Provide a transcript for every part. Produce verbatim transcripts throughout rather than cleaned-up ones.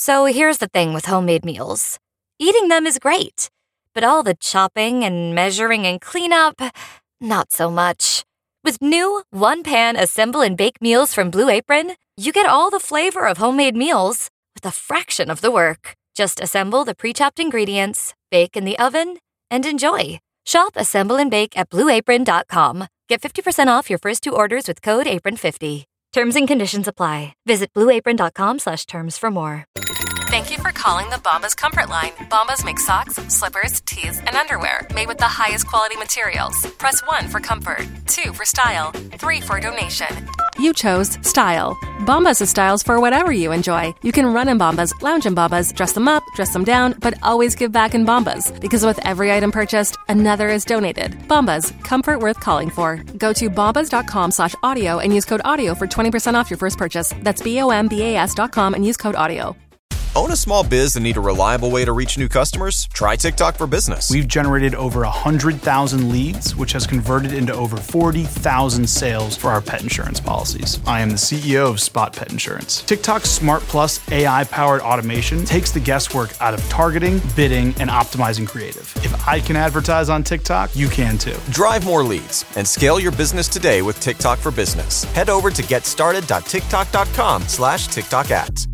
So here's the thing with homemade meals. Eating them is great, but all the chopping and measuring and cleanup, not so much. With new one-pan assemble and bake meals from Blue Apron, you get all the flavor of homemade meals with a fraction of the work. Just assemble the pre-chopped ingredients, bake in the oven, and enjoy. Shop, assemble, and bake at blue apron dot com. Get fifty percent off your first two orders with code apron fifty. Terms and conditions apply. Visit blue apron dot com slash terms for more. Thank you for calling the Bombas Comfort Line. Bombas make socks, slippers, tees, and underwear made with the highest quality materials. Press one for comfort, two for style, three for donation. You chose style. Bombas has styles for whatever you enjoy. You can run in Bombas, lounge in Bombas, dress them up, dress them down, but always give back in Bombas. Because with every item purchased, another is donated. Bombas, comfort worth calling for. Go to bombas.com slash audio and use code audio for twenty percent off your first purchase. That's B-O-M-B-A-S dot com and use code audio. Own a small biz and need a reliable way to reach new customers? Try TikTok for Business. We've generated over one hundred thousand leads, which has converted into over forty thousand sales for our pet insurance policies. I am the C E O of Spot Pet Insurance. TikTok's Smart Plus A I-powered automation takes the guesswork out of targeting, bidding, and optimizing creative. If I can advertise on TikTok, you can too. Drive more leads and scale your business today with TikTok for Business. Head over to getstarted.tiktok.com slash TikTok ads.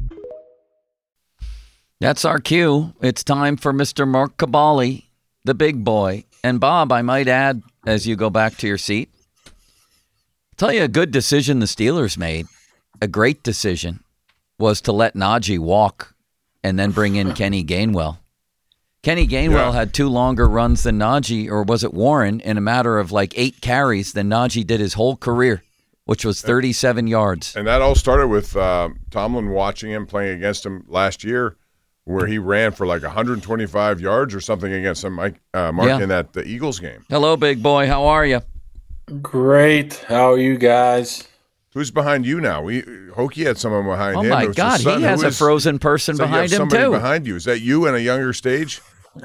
That's our cue. It's time for Mister Mark Kaboly, the big boy. And Bob, I might add, as you go back to your seat, I'll tell you a good decision the Steelers made, a great decision, was to let Najee walk and then bring in Kenny Gainwell. Kenny Gainwell yeah. had two longer runs than Najee, or was it Warren, in a matter of like eight carries than Najee did his whole career, which was thirty-seven yards. And that all started with uh, Tomlin watching him, playing against him last year, where he ran for like one hundred twenty-five yards or something against him, Mike, uh, Mark, yeah. in that the Eagles game. Hello, big boy. How are you? Great. How are you guys? Who's behind you now? We Hokie had someone behind oh him. Oh, my God. He has a frozen person so behind him, somebody too. behind you. Is that you in a younger stage?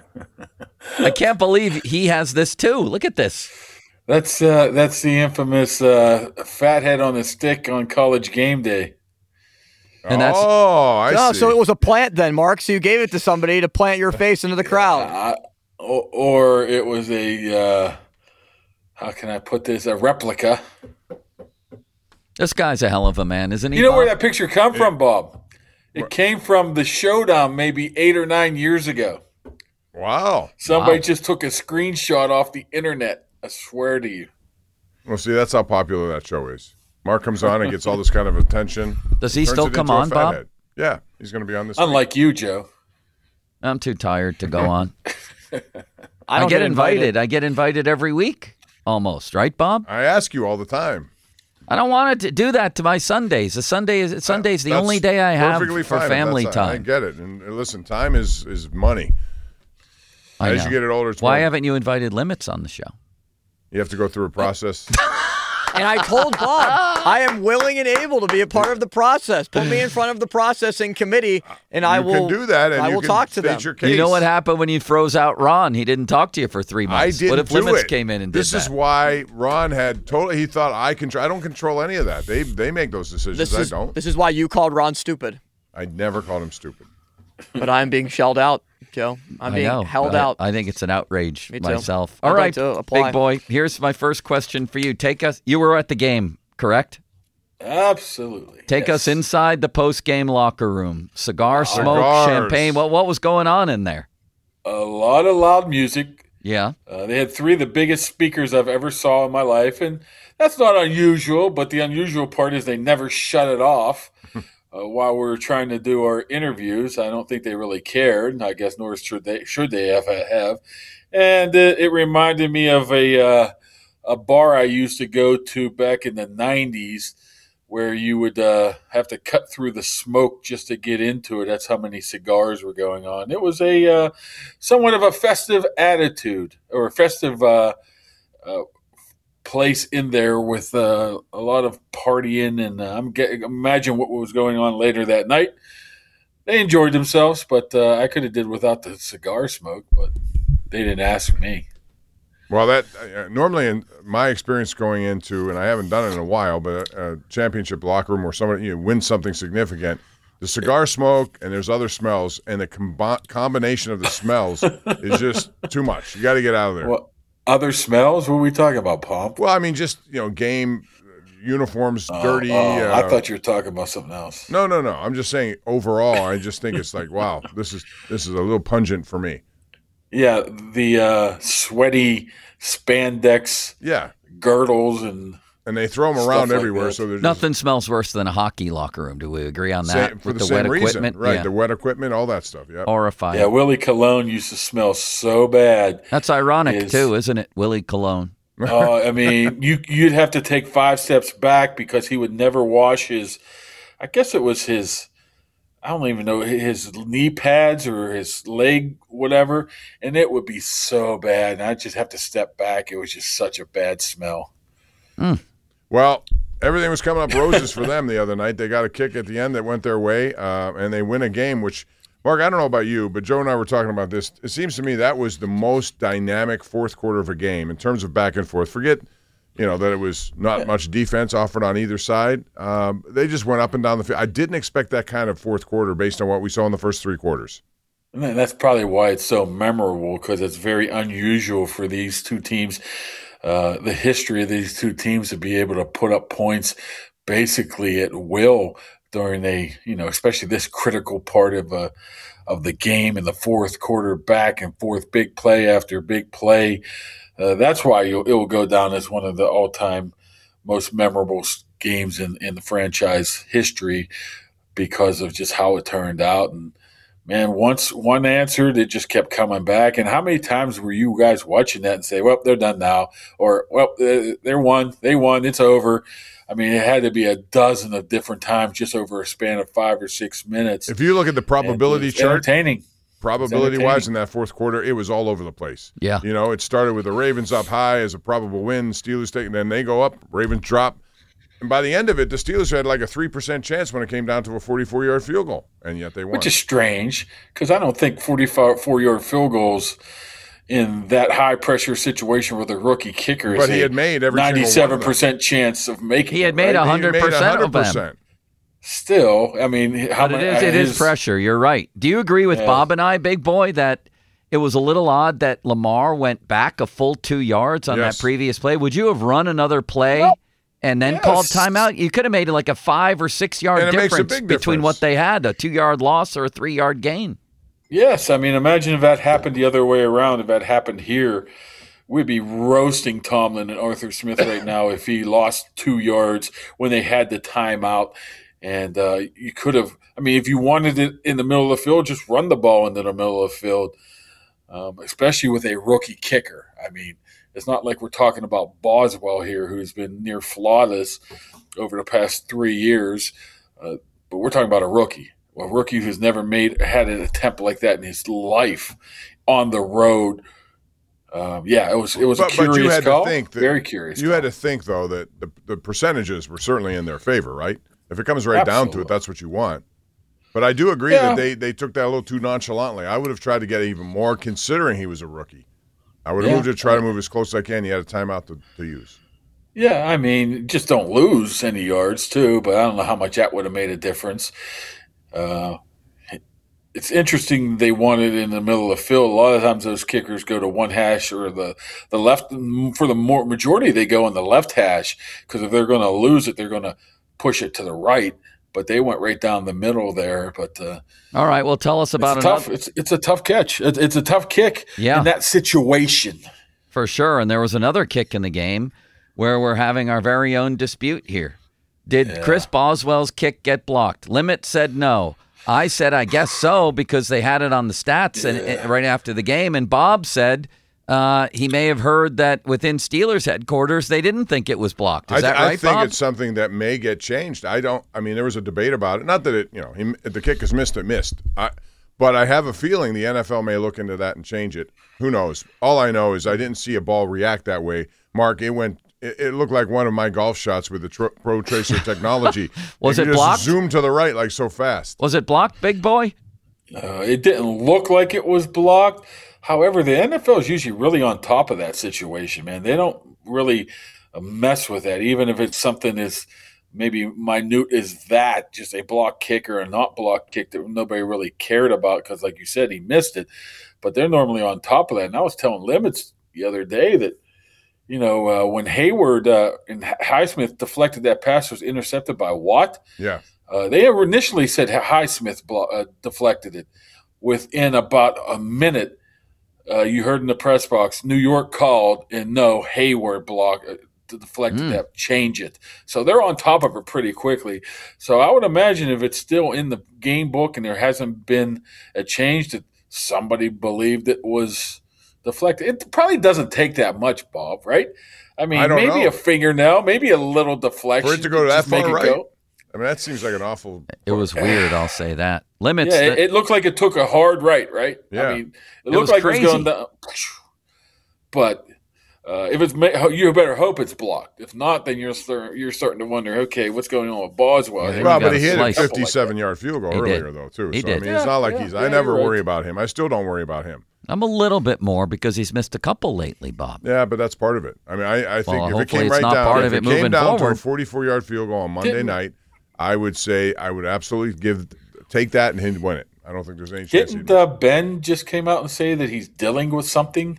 I can't believe he has this, too. Look at this. That's uh, that's the infamous uh, fathead on a stick on College Game Day. And that's, oh, I oh, see. So it was a plant then, Mark. So you gave it to somebody to plant your face into the crowd. Uh, or, or it was a, uh, how can I put this, a replica. This guy's a hell of a man, isn't he, You know Bob? where that picture come from, Bob? It came from the Showdown maybe eight or nine years ago. Wow. Somebody wow. just took a screenshot off the internet. I swear to you. Well, see, that's how popular that show is. Mark comes on and gets all this kind of attention. Does he still come on, Bob? Head. Yeah, he's going to be on this Unlike week. you, Joe. I'm too tired to go on. I, I don't get, get invited. invited. I get invited every week, almost. Right, Bob? I ask you all the time. I don't want to do that to my Sundays. The Sunday is Sunday's the That's only day I have perfectly for fine. family That's, time. I get it. And listen, time is, is money. I As know. you get it older, it's Why more. haven't you invited Limits on the show? You have to go through a process. And I told Bob, I am willing and able to be a part of the process. Put me in front of the processing committee, and I you will can do that, and I you will can talk to state them. your case. You know what happened when you froze out Ron? He didn't talk to you for three I months. didn't What if do Limits it. came in and did This that? is why Ron had totally. He thought I control. I don't control any of that. They they make those decisions. This is, I don't. This is why you called Ron stupid. I never called him stupid. But I'm being shelled out, Joe. I'm I being know. held I, out. I think it's an outrage Me too. myself. I'd All like right, to apply. big boy. Here's my first question for you. Take us. You were at the game, correct? Absolutely. Take yes. us inside the post-game locker room. Cigar smoke, Cigars. champagne. What what was going on in there? A lot of loud music. Yeah. Uh, they had three of the biggest speakers I've ever saw in my life, and that's not unusual, but the unusual part is they never shut it off uh, while we were trying to do our interviews. I don't think they really cared, I guess, nor should they, should they have. have. And uh, it reminded me of a, uh, a bar I used to go to back in the nineties where you would uh, have to cut through the smoke just to get into it. That's how many cigars were going on. It was a uh, somewhat of a festive attitude or a festive uh, uh, place in there with uh, a lot of partying. And uh, I'm get, imagine what was going on later that night. They enjoyed themselves, but uh, I could have did without the cigar smoke, but they didn't ask me. Well, that uh, normally in my experience going into, and I haven't done it in a while, but a, a championship locker room where somebody you know, wins something significant, the cigar smoke, and there's other smells, and the com- combination of the smells is just too much. You got to get out of there. Well, other smells? What are we talking about, Pomp? Well, I mean, just, you know, game uniforms, Oh, dirty. oh, uh, I thought you were talking about something else. No, no, no. I'm just saying overall, I just think it's like, wow, this is this is a little pungent for me. Yeah, the uh, sweaty spandex Yeah. girdles and And they throw them Stuff around like everywhere. that. So there's Nothing smells worse than a hockey locker room. Do we agree on that? same, for With the, the, same wet reason, equipment, right? Yeah. The wet equipment, all that stuff. Yeah. Horrifying. yeah, Willie Cologne used to smell so bad. That's ironic is- too, isn't it? Willie Cologne. Uh, I mean, you you'd have to take five steps back because he would never wash his. I guess it was his. I don't even know his knee pads or his leg, whatever, and it would be so bad. And I'd just have to step back. It was just such a bad smell. Well, everything was coming up roses for them the other night. They got a kick at the end that went their way, uh, and they win a game, which, Mark, I don't know about you, but Joe and I were talking about this. It seems to me that was the most dynamic fourth quarter of a game in terms of back and forth. Forget, you know, that it was not much defense offered on either side. Um, they just went up and down the field. I didn't expect that kind of fourth quarter based on what we saw in the first three quarters. And that's probably why it's so memorable, because it's very unusual for these two teams, uh, the history of these two teams, to be able to put up points basically at will during a, you know, especially this critical part of a, of the game in the fourth quarter, back and forth, big play after big play. Uh, that's why you'll, it will go down as one of the all-time most memorable games in, in the franchise history because of just how it turned out. And, man, once one answered, it just kept coming back. And how many times were you guys watching that and say, well, they're done now, or, well, they're won, they won, it's over. I mean, it had to be a dozen of different times just over a span of five or six minutes. If you look at the probability it's chart, entertaining. probability-wise in that fourth quarter, it was all over the place. Yeah. You know, it started with the Ravens up high as a probable win, Steelers taking, then they go up, Ravens drop. And by the end of it, the Steelers had like a three percent chance when it came down to a forty-four-yard field goal, and yet they won. Which is strange, because I don't think forty-four-yard field goals in that high-pressure situation with a rookie kicker is But he had made every single one of them. ninety-seven percent chance of making He had it, made right? one hundred percent of them. one hundred percent. Still, I mean, how But it many? is, it is his- pressure. You're right. Do you agree with Yeah. Bob and I, Big Boy, that it was a little odd that Lamar went back a full two yards on Yes. that previous play? Would you have run another play Well, and then yes. called timeout? You could have made like a five or six yard And it makes a difference big between difference. what they had, a two yard loss or a three yard gain. Yes, I mean, imagine if that happened the other way around. If that happened here, we'd be roasting Tomlin and Arthur Smith right now if he lost two yards when they had the timeout. And uh, you could have, I mean, if you wanted it in the middle of the field, just run the ball into the middle of the field, um, especially with a rookie kicker. I mean, it's not like we're talking about Boswell here, who's been near flawless over the past three years, uh, but we're talking about a rookie, a rookie who's never made had an attempt like that in his life on the road. Um, yeah, it was it was But, a but curious you had call. to think that, Very curious. You call. had to think, though, that the, the percentages were certainly in their favor, right? If it comes right down to Absolutely. it, that's what you want. But I do agree Yeah. that they, they took that a little too nonchalantly. I would have tried to get even more, considering he was a rookie. I would have Yeah. moved to try to move as close as I can. You had a timeout to, to use. Yeah, I mean, just don't lose any yards too. But I don't know how much that would have made a difference. Uh, it's interesting they want it in the middle of the field. A lot of times those kickers go to one hash or the the left. For the more majority, they go in the left hash because if they're going to lose it, they're going to push it to the right. But they went right down the middle there. But uh, All right, well, tell us about it's it. a tough. It's it's a tough catch. It, it's a tough kick Yeah. in that situation. For sure. And there was another kick in the game where we're having our very own dispute here. Did Yeah. Chris Boswell's kick get blocked? Limit said no. I said, I guess so, because they had it on the stats and, and right after the game. And Bob said uh, he may have heard that within Steelers headquarters, they didn't think it was blocked. Is I, that I right, think Bob? it's something that may get changed. I don't. I mean, there was a debate about it. Not that it, you know, he, the kick is missed, it missed. I, but I have a feeling the N F L may look into that and change it. Who knows? All I know is I didn't see a ball react that way. Mark, it went. It, it looked like one of my golf shots with the tro- Pro Tracer technology. Was you it just blocked? Zoom to the right like so fast. Was it blocked, big boy? Uh, it didn't look like it was blocked. However, the N F L is usually really on top of that situation, man. They don't really uh, mess with that, even if it's something as maybe minute as that, just a block kick or a not block kick that nobody really cared about because, like you said, he missed it. But they're normally on top of that. And I was telling Limits the other day that, you know, uh, when Hayward uh, and Highsmith deflected that pass, was intercepted by Watt. Yeah. Uh, they initially said Highsmith blo- uh, deflected it. Within about a minute, uh, you heard in the press box, New York called, and no, Hayward blocked uh, to deflect mm. that, change it. So they're on top of it pretty quickly. So I would imagine if it's still in the game book and there hasn't been a change, that somebody believed it was deflected. It probably doesn't take that much, Bob, right? I mean, I maybe know. a fingernail, maybe a little deflection. For it to go that far, right? Go. I mean, that seems like an awful. It was weird, I'll say that. Limits. Yeah, that, it, it looked like it took a hard right, right? Yeah. I mean, it, It looked was like crazy. it was going down. But uh, if it's, you better hope it's blocked. If not, then you're start, you're starting to wonder, okay, what's going on with Boswell? Yeah, Well, got but he a hit a slice. fifty-seven-yard field goal He earlier, did. though, too. He so, did. I mean, it's not like Yeah, he's – yeah, I never you're right. worry about him. I still don't worry about him. I'm a little bit more because he's missed a couple lately, Bob. Yeah, but that's part of it. I mean, I, I think Well, if it hopefully came it's right not down, part if of it it came moving down to a forward. forty-four-yard field goal on Monday Didn't- night, I would say I would absolutely give take that and he'd win it. I don't think there's any chance. Didn't he'd uh, Ben just came out and say that he's dealing with something?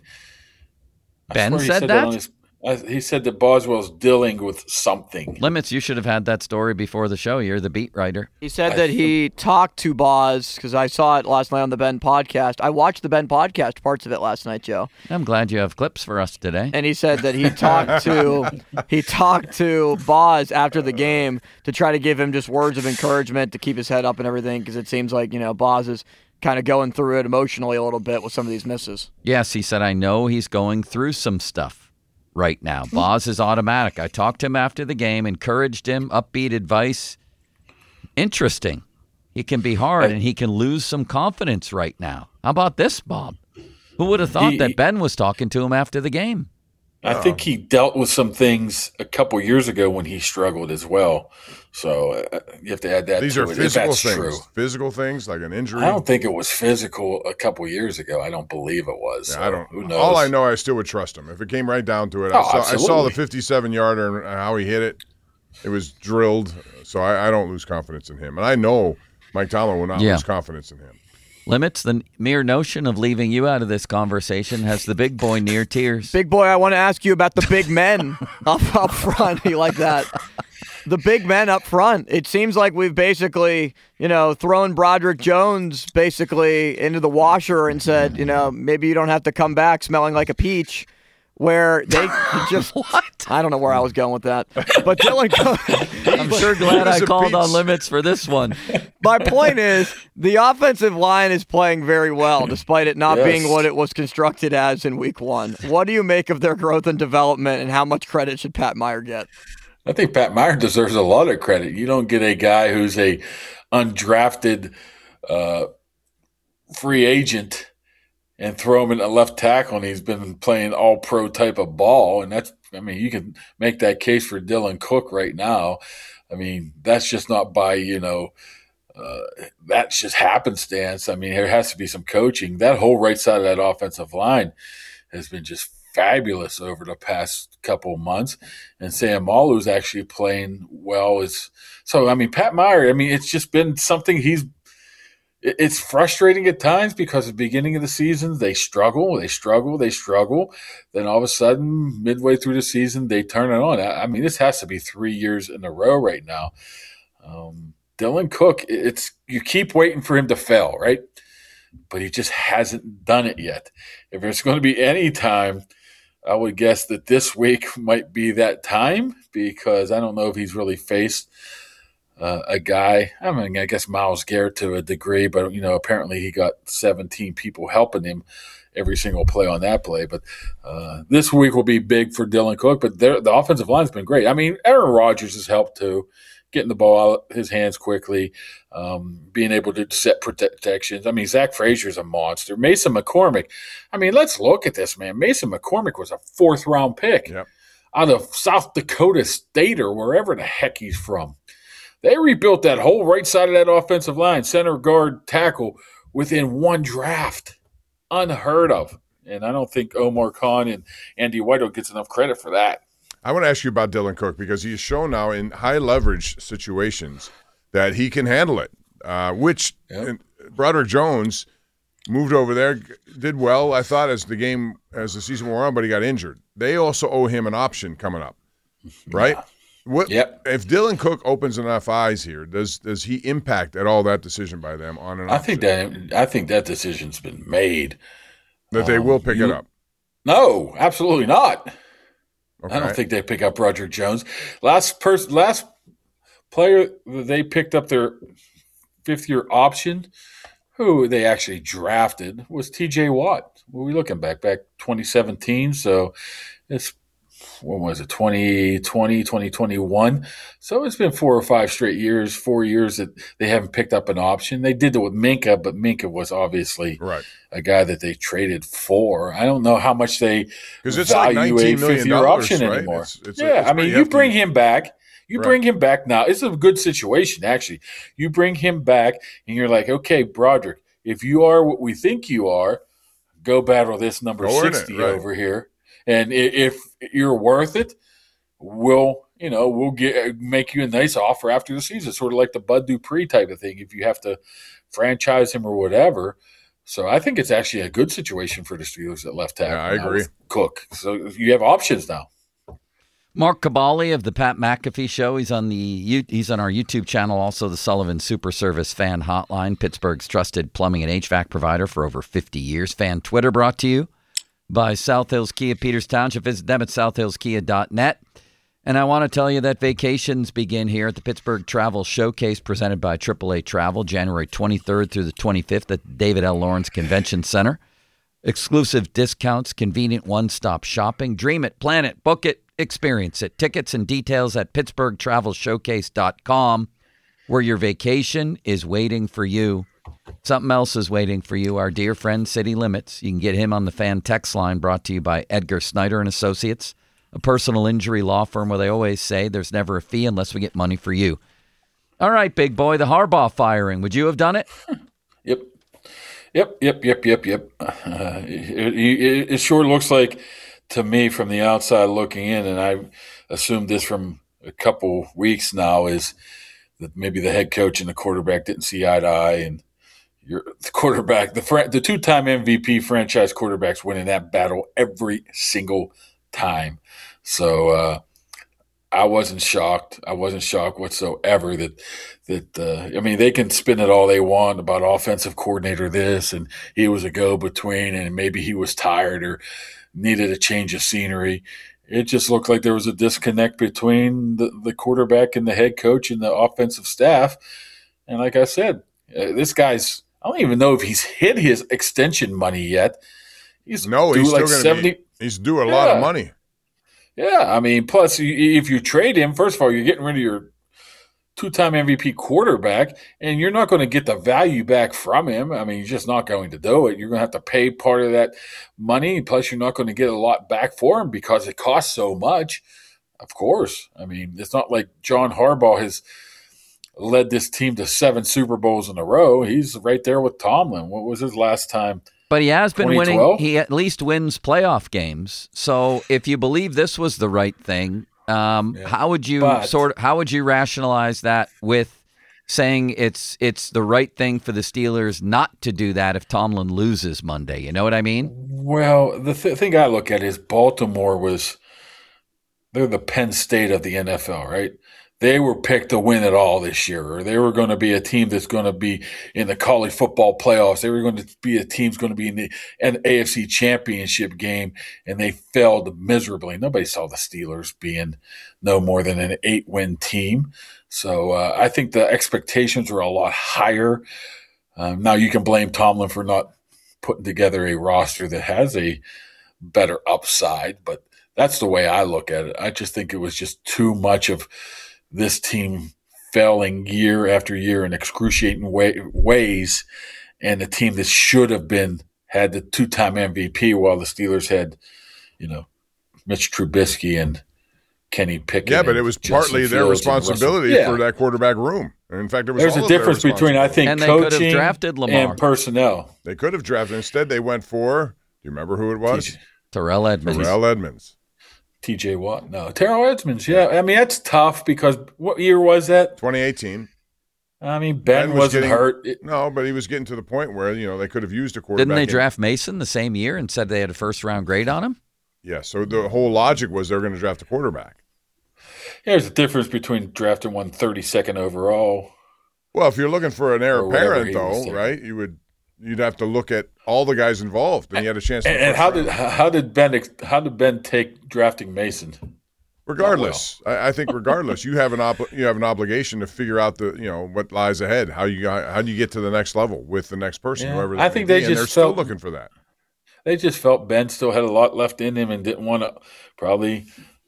I Ben swear he said that? on his, uh, he said that Boswell's dealing with something. Limits, you should have had that story before the show. You're the beat writer. He said that he talked to Boz because I saw it last night on the Ben podcast. I watched the Ben podcast, parts of it last night, Joe. I'm glad you have clips for us today. And he said that he talked to he talked to Boz after the game to try to give him just words of encouragement to keep his head up and everything because it seems like, you know, Boz is kind of going through it emotionally a little bit with some of these misses. Yes, he said, I know he's going through some stuff right now. Boz is automatic. I talked to him after the game, encouraged him, upbeat advice. Interesting. He can be hard and he can lose some confidence right now. How about this, Bob? Who would have thought He- that Ben was talking to him after the game? I think he dealt with some things a couple years ago when he struggled as well. So uh, you have to add that These to are it, if physical that's things. true. Physical things like an injury. I don't think it was physical a couple years ago. I don't believe it was. Yeah, So I don't. Who knows? All I know, I still would trust him if it came right down to it. I Oh, saw, I saw absolutely. the fifty-seven-yarder and how he hit it. It was drilled, so I, I don't lose confidence in him, and I know Mike Tomlin will not Yeah. lose confidence in him. Limits, the mere notion of leaving you out of this conversation has the big boy near tears. Big boy, I want to ask you about the big men up up front. You like that? The big men up front. It seems like we've basically, you know, thrown Broderick Jones basically into the washer and said, you know, maybe you don't have to come back smelling like a peach. Where they just, What? I don't know where I was going with that, but Dylan. I'm sure glad I Here's a called on piece. Limits for this one. My point is, the offensive line is playing very well, despite it not Yes. being what it was constructed as in week one. What do you make of their growth and development, and how much credit should Pat Meyer get? I think Pat Meyer deserves a lot of credit. You don't get a guy who's a undrafted uh, free agent and throw him in a left tackle, and he's been playing all pro type of ball. And that's, I mean, you can make that case for Dylan Cook right now. I mean, that's just not by, you know, uh, that's just happenstance. I mean, there has to be some coaching. That whole right side of that offensive line has been just fabulous over the past couple of months. And Sam Malu's actually playing well. Is so, I mean, Pat Meyer, I mean, it's just been something he's, it's frustrating at times because at the beginning of the season, they struggle, they struggle, they struggle. Then all of a sudden, midway through the season, they turn it on. I, I mean, this has to be three years in a row right now. Um, Dylan Cook, it's you keep waiting for him to fail, right? But he just hasn't done it yet. If there's going to be any time, I would guess that this week might be that time because I don't know if he's really faced Uh, a guy, I mean, I guess Myles Garrett to a degree, but, you know, apparently he got seventeen people helping him every single play on that play. But uh, this week will be big for Dylan Cook, but the offensive line's been great. I mean, Aaron Rodgers has helped too, getting the ball out of his hands quickly, um, being able to set protections. I mean, Zach Frazier's a monster. Mason McCormick, I mean, let's look at this, man. Mason McCormick was a fourth-round pick Yep. out of South Dakota State or wherever the heck he's from. They rebuilt that whole right side of that offensive line, center, guard, tackle, within one draft. Unheard of. And I don't think Omar Khan and Andy Whiteout gets enough credit for that. I want to ask you about Dylan Cook because he's shown now in high leverage situations that he can handle it, uh, which yep. Broderick Jones moved over there, did well, I thought, as the game, as the season wore on, but he got injured. They also owe him an option coming up, right? Yeah. What, yep. If Dylan Cook opens enough eyes here, does does he impact at all that decision by them on an I option? think that I think that decision's been made. That they um, will pick you, it up? No, absolutely not. Okay. I don't think they pick up Broderick Jones. Last person, last player that they picked up their fifth year option, who they actually drafted, was T J Watt. What are we looking back? Back twenty seventeen. So it's, what was it, twenty twenty, twenty twenty-one. So it's been four or five straight years, four years that they haven't picked up an option. They did it with Minka, but Minka was obviously right. a guy that they traded for. I don't know how much they it's value like a fifth-year option right? anymore. It's, it's yeah, a, I mean, you hefty. bring him back. You right. bring him back now. It's a good situation, actually. You bring him back, and you're like, okay, Broderick, if you are what we think you are, go battle this number go sixty it, right. over here. And if you're worth it, we'll, you know, we'll get make you a nice offer after the season, sort of like the Bud Dupree type of thing, if you have to franchise him or whatever. So I think it's actually a good situation for the Steelers at left tackle. Yeah, I agree. Cook. So you have options now. Mark Cabali of the Pat McAfee Show. He's on the he's on our YouTube channel, also the Sullivan Super Service Fan Hotline, Pittsburgh's trusted plumbing and H V A C provider for over fifty years. Fan Twitter brought to you by South Hills Kia Peters Township. Visit them at south hills kia dot net. And I want to tell you that vacations begin here at the Pittsburgh Travel Showcase presented by triple A Travel, January twenty-third through the twenty-fifth at the David L. Lawrence Convention Center. Exclusive discounts, convenient one-stop shopping. Dream it, plan it, book it, experience it. Tickets and details at pittsburgh travel showcase dot com, where your vacation is waiting for you. Something else is waiting for you. Our dear friend City Limits. You can get him on the fan text line, brought to you by Edgar Snyder and Associates, a personal injury law firm where they always say there's never a fee unless we get money for you. All right, big boy, the Harbaugh firing. Would you have done it? Yep. Yep, yep, yep, yep, yep. Uh, it, it, it sure looks like, to me, from the outside looking in, and I assumed this from a couple weeks now, is that maybe the head coach and the quarterback didn't see eye to eye, and you're, the quarterback, the fr- the two-time M V P franchise quarterbacks win in that battle every single time. So uh, I wasn't shocked. I wasn't shocked whatsoever that that uh, I mean, they can spin it all they want about offensive coordinator this, and he was a go-between, and maybe he was tired or needed a change of scenery. It just looked like there was a disconnect between the, the quarterback and the head coach and the offensive staff. And like I said, uh, this guy's – I don't even know if he's hit his extension money yet. He's no, due he's like still seventy. Be, he's due a yeah. lot of money. Yeah, I mean, plus if you trade him, first of all, you're getting rid of your two-time M V P quarterback, and you're not going to get the value back from him. I mean, you're just not going to do it. You're going to have to pay part of that money, plus you're not going to get a lot back for him because it costs so much. Of course. I mean, it's not like John Harbaugh has led this team to seven Super Bowls in a row. He's right there with Tomlin. What was his last time? But he has been winning. He at least wins playoff games. So if you believe this was the right thing, um, yeah. how would you but, sort of, how would you rationalize that with saying it's it's the right thing for the Steelers not to do that if Tomlin loses Monday? You know what I mean? Well, the th- thing I look at is Baltimore was they're the Penn State of the N F L, right? They were picked to win it all this year, or they were going to be a team that's going to be in the college football playoffs. They were going to be a team that's going to be in the A F C Championship game, and they failed miserably. Nobody saw the Steelers being no more than an eight-win team. So uh, I think the expectations were a lot higher. Um, now you can blame Tomlin for not putting together a roster that has a better upside, but that's the way I look at it. I just think it was just too much of this team failing year after year in excruciating way, ways, and a team that should have been had the two-time M V P while the Steelers had, you know, Mitch Trubisky and Kenny Pickett. Yeah, but it was partly their responsibility yeah. for that quarterback room. And in fact, it was There's all a difference between, I think, and they coaching could have drafted Lamar. and personnel. They could have drafted. Instead, they went for, do you remember who it was? Terrell Edmonds. Terrell Edmonds. T J Watt. No, Terrell Edmonds. Yeah, I mean that's tough because what year was that? twenty eighteen. I mean Ben, Ben was wasn't getting, hurt. It, no, but he was getting to the point where you know they could have used a quarterback. Didn't they in, draft Mason the same year and said they had a first round grade on him? Yeah. So the whole logic was they're going to draft a quarterback. Yeah, there's a difference between drafting one thirty-second overall. Well, if you're looking for an heir Or whatever apparent, he though, was saying. right? You would you'd have to look at all the guys involved, and you had a chance. To And, and how did how did Ben how did Ben take drafting Mason? Regardless, well. I, I think regardless, you have an ob- you have an obligation to figure out the you know what lies ahead. How you how do you get to the next level with the next person, Yeah, whoever. I think they be, just and they're felt, still looking for that. They just felt Ben still had a lot left in him and didn't want to probably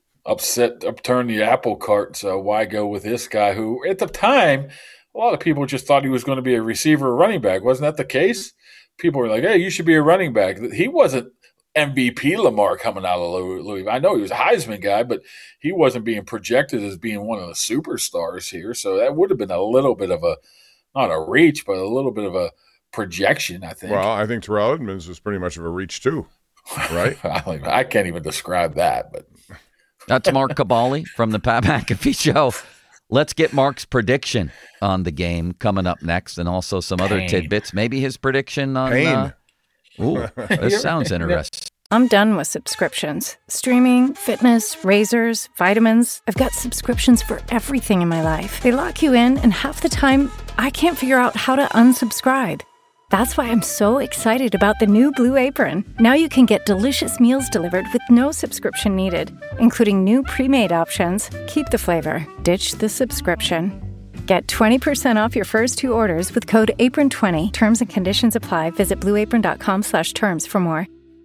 upset upturn the apple cart. So why go with this guy who at the time a lot of people just thought he was going to be a receiver or running back. Wasn't that the case? People were like, "Hey, you should be a running back." He wasn't M V P Lamar coming out of Louisville. I know he was a Heisman guy, but he wasn't being projected as being one of the superstars here. So that would have been a little bit of a, not a reach, but a little bit of a projection, I think. Well, I think Terrell Edmonds was pretty much of a reach too, right? I, don't even, I can't even describe that. But that's Mark Kaboly from the Pat McAfee Show. Let's get Mark's prediction on the game coming up next, and also some other Pain. tidbits. Maybe his prediction on. Pain. Uh, ooh, this sounds interesting. I'm done with subscriptions. Streaming, fitness, razors, vitamins. I've got subscriptions for everything in my life. They lock you in, and half the time, I can't figure out how to unsubscribe. That's why I'm so excited about the new Blue Apron. Now you can get delicious meals delivered with no subscription needed, including new pre-made options. Keep the flavor, ditch the subscription. Get twenty percent off your first two orders with code apron twenty. Terms and conditions apply. Visit blueapron.com slash terms for more.